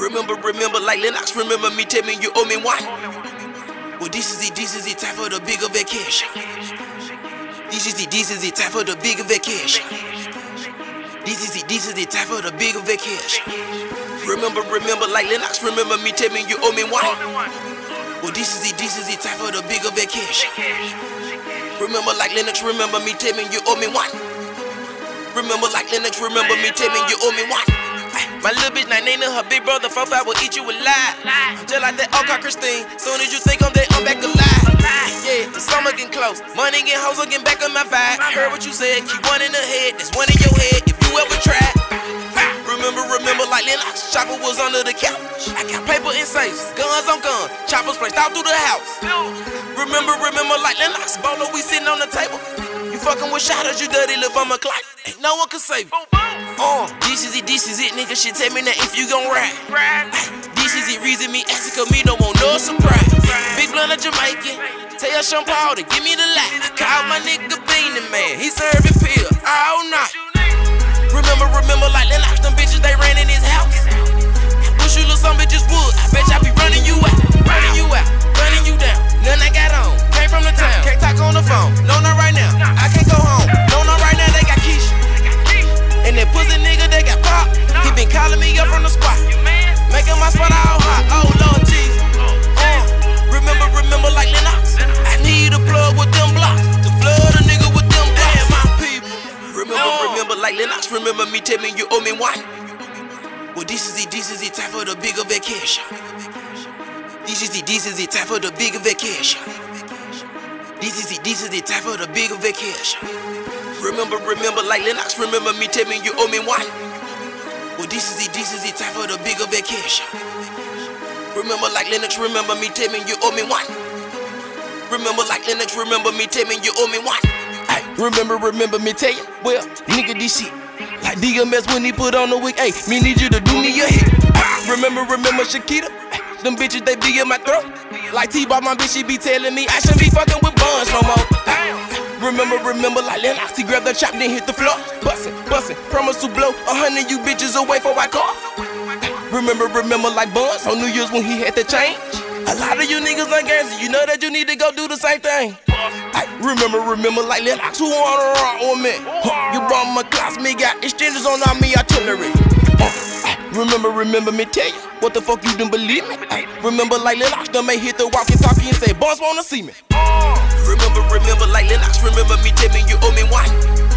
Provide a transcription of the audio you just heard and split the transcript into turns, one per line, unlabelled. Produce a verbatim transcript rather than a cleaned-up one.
Remember, remember, like Lennox, remember me, tell me you owe me one. Well, this is it, this is it, time for the bigger vacation. This is it, this is it, time for the bigger vacation. This is it, this is it, time for the bigger vacation. Remember, remember, like Lennox, remember me, tell me you owe me one. Well, this is it, this is it, time for the bigger vacation. Remember, like Lennox, remember me, tell me you owe me one. Remember, like Lennox, remember me, tell me you owe me one. My little bitch, like Nina, her big brother, four five will eat you alive. Just like that Oka Christine, soon as you think I'm dead, I'm back alive. Yeah, the summer getting close, money getting hoes, I'm getting back on my vibe. I heard what you said, keep one in the head, there's one in your head, if you ever tried. Remember, remember, like Lennox, chopper was under the couch. I got paper in safes, guns on guns, choppers placed out through the house. Remember, remember, like Lennox, bolo, we sitting on the table. You fucking with shotters, you dirty little bummer clock. Ain't no one can save you. Uh, this is it, this is it, nigga. Shit, tell me that if you gon' ride. This is it, reason me asking, cause me don't want no surprise. Big blunt of Jamaican, tell your Sean Paul to give me the light. I called my nigga Beanie Man, he serving pills all night. Remember, remember, like Lennox, them bitches, they ran in his house. Wish you little some bitches would, I bet y'all be running you out. Running you out, running you down. None I got on, came from the town. Can't talk on the phone, no, not right now. I can't go home, no, not right now, they got Keisha. And that pussy nigga, they got pop. He been calling me up from the spot, making my spot all hot. Oh Lord Jesus. Uh, remember, remember, like Lennox, I need a plug with them blocks to flood a nigga with them blocks. Damn, my people. Remember, oh. remember, like Lennox, remember me, tell me you owe me one. Well, this is it, this is it, time for the bigger vacation. This is it, this is it, time for the bigger vacation. This is it, this is it, time for the bigger vacation. Remember, remember, like Lennox, remember me, tell me you owe me one. Well, this is it, this is it, time for the bigger vacation. Remember, like Lennox, remember me, tell me you owe me one. Remember, like Lennox, remember me, tell me you owe me one. Ay, remember, remember me, tell you, well, nigga, this shit. Like D M S when he put on the wig, ay, me need you to do me a hit. Ay, remember, remember Shakita, ay, them bitches, they be in my throat. Like T-Ball, my bitch, she be telling me I shouldn't be fucking with buns no more. Ay, remember, remember, like Lennox, he grabbed the chop, then hit the floor. Bustin', bustin', promise to blow a hundred you bitches away for my car. Remember, remember, like Buns on New Year's when he had to change. A lot of you niggas on Guernsey, you know that you need to go do the same thing. Ay, remember, remember, like Lennox, who wanna rock with me? Huh, you brought my class, me got extenders on all me artillery. Uh, ay, remember, remember me tell you, what the fuck you didn't believe me? Ay, remember, like Lennox, done may hit the walkie-talkie and say, Buns wanna see me. Remember, remember, like Lennox, remember me, tell me you owe me one.